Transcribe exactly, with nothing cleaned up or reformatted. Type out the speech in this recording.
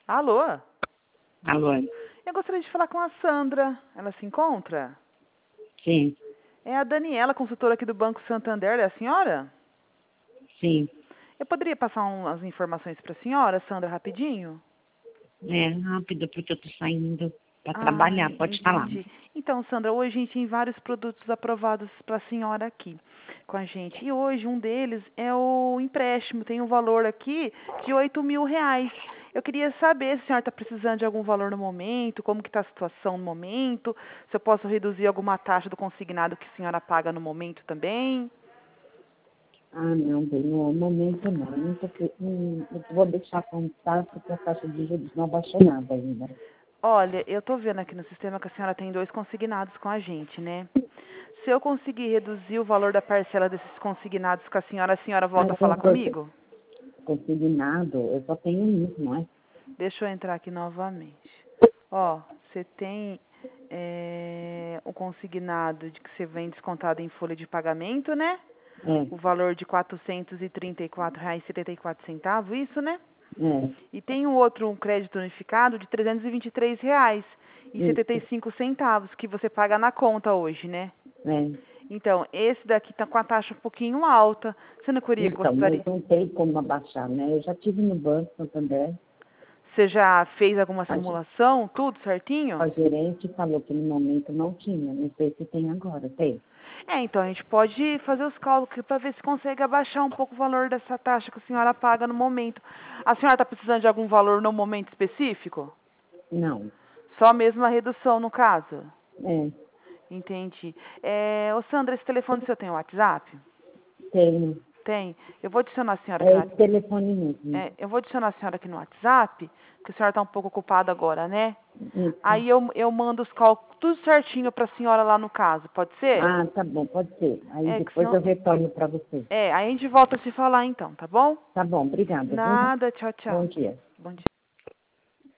Alô? Alô? Eu gostaria de falar com a Sandra. Ela se encontra? Sim, É a Daniela, consultora aqui do Banco Santander. É a senhora? sim. Eu poderia passar um, as informações para a senhora, Sandra, rapidinho? É rápido porque eu tô saindo para trabalhar, Ai, pode falar. entendi. Então, Sandra, hoje a gente tem vários produtos aprovados para a senhora aqui com a gente. E hoje um deles é o empréstimo. Tem um valor aqui de oito mil reais. Eu queria saber se a senhora está precisando de algum valor no momento, como que está a situação no momento, se eu posso reduzir alguma taxa do consignado que a senhora paga no momento também. Ah, não, bem, no momento não. Não, tô, pre- não, eu vou deixar contar porque a taxa de juros não abaixou nada ainda. Olha, eu estou vendo aqui no sistema que a senhora tem dois consignados com a gente, né? Se eu conseguir reduzir o valor da parcela desses consignados com a senhora, a senhora volta a Mas um falar comigo? consignado, eu só tenho um, não é? Deixa eu entrar aqui novamente. Ó, você tem é, o consignado de que você vem descontado em folha de pagamento, né? O É, valor de quatrocentos e trinta e quatro reais e setenta e quatro centavos, isso, né? é, E tem um outro, um crédito unificado de trezentos e vinte e três reais e setenta e isso, cinco centavos que você paga na conta hoje, né? é. Então, esse daqui tá com a taxa um pouquinho alta. Você não queria, Então, mas gostaria? não tem como abaixar, né? Eu já tive no Banco Santander, Você já fez alguma a, ge- simulação, tudo certinho? a gerente falou que no momento não tinha, não sei se tem agora, tem. É, então a gente pode fazer os cálculos para ver se consegue abaixar um pouco o valor dessa taxa que a senhora paga no momento. A senhora está precisando de algum valor no momento específico? Não, Só mesmo a redução no caso? é, Entendi. É, ô Sandra, esse telefone seu tem WhatsApp? tenho. Tem. Eu vou adicionar a senhora aqui É no esse telefone mesmo. É, eu vou adicionar a senhora aqui no WhatsApp, que a senhora está um pouco ocupada agora, né? Isso. Aí eu, eu mando os cálculos tudo certinho para a senhora lá no caso, pode ser? Ah, tá bom, pode ser. Aí É, que depois senão... eu retorno para você. É, aí a gente volta a se falar então, tá bom? Tá bom, obrigada, viu? Nada, tchau, Bom tchau. dia. Bom dia.